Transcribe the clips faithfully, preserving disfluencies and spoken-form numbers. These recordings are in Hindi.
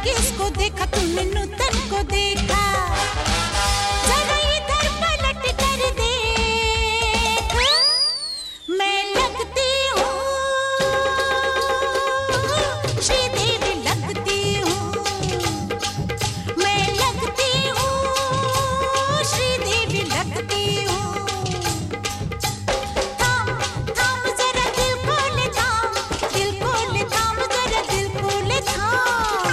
नरगिस को देखा तूने, नूतन को देखा, जरा इधर पलट कर देख, मैं लगती हूँ श्रीदेवी, लगती हूँ, मैं लगती हूँ श्रीदेवी, लगती हूँ। थाम थाम जरा दिल को ले थाम, दिल को ले थाम, जरा दिल को ले थाम।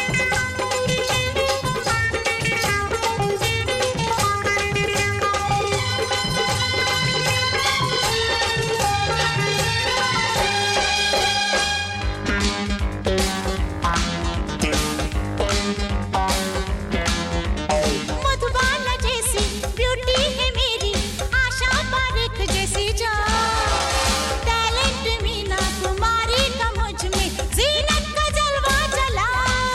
मधुबाला जैसी ब्यूटी है मेरी, आशा बारिक जैसी जान, टैलेंट मीना कुमारी का मुझ में, जीनत का जलवा जला,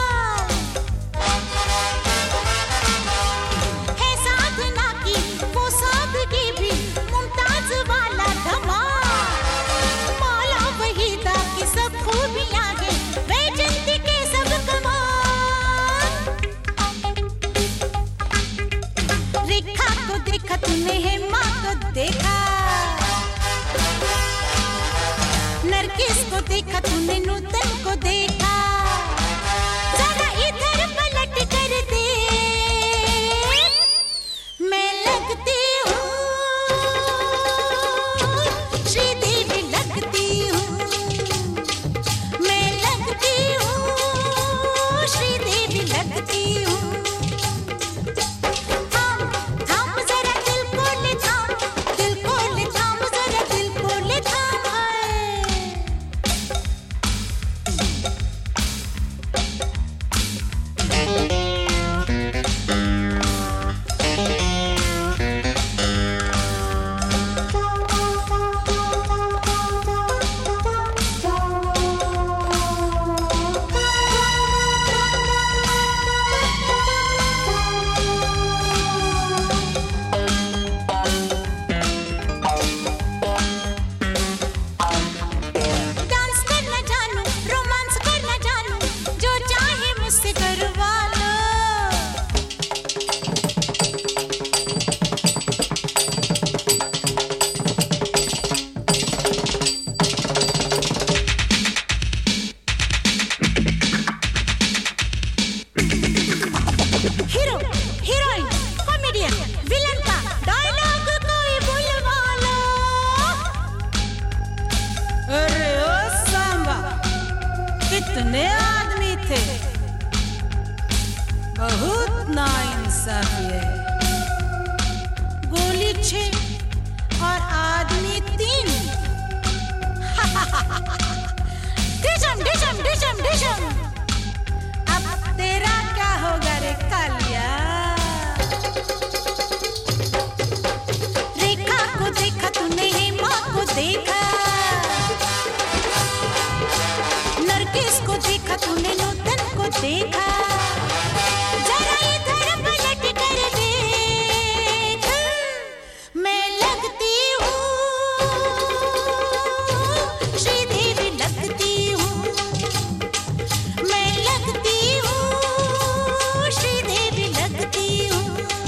है साधना की वो सादगी भी, मुमताज वाला धमाल, मौला वहीदा की सब खूबियां हैं, बेजंती के सब कमाल। रेखा को देखा तूने, हेमा को देखा, नरगिस को देखा तूने, नूतन को देखा, जरा इधर पलट कर देख, मैं लगती हूँ श्रीदेवी, लगती हूँ, मैं लगती हूँ श्रीदेवी, लगती हूँ। थाम थाम जरा दिल को ले थाम, दिल को ले थाम, जरा दिल को ले थाम। डांस करना जानूं, रोमांस करना जानूं, जो चाहे मुझसे करवा लो, हीरो हीरोइन कॉमेडियन विलन का डायलॉग कोई बुलवा लो। अरे ओ सांबा, कितने आदमी थे, बहुत नाइंसाफी है, गोली छह और आदमी तीन, डिशम डिशम डिशम डिशम। अब तेरा क्या होगा रे कालिया? रेखा को देखा तूने, हेमा को देखा, नरगिस को देखा तूने, नूतन को देखा, जरा इधर पलट कर देख, मैं लगती हूँ श्रीदेवी, लगती हूँ, मैं लगती हूँ श्रीदेवी, लगती हूँ।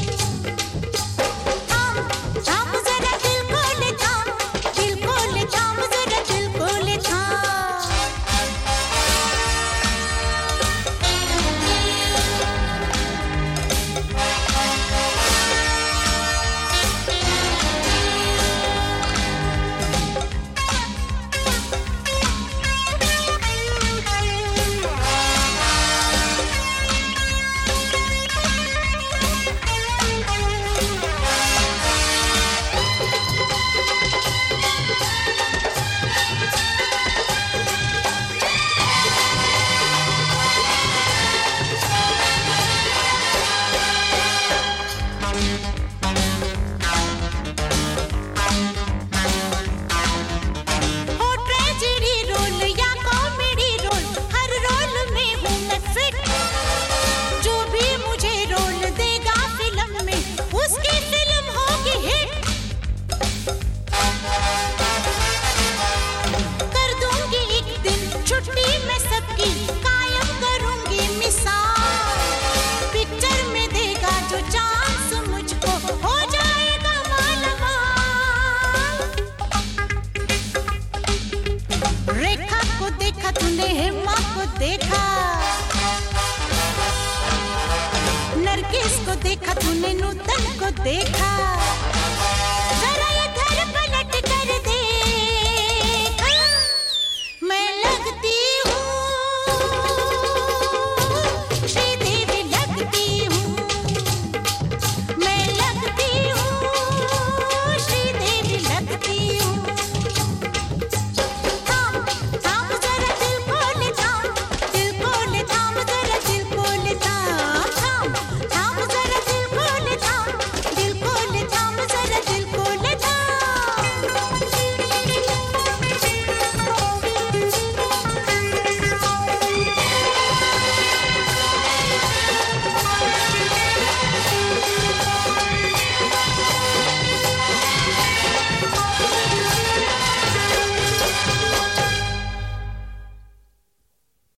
थाम थाम जरा दिल को ले थाम, दिल को ले थाम, जरा दिल को ले थाम। मैंने नूतन को देखा।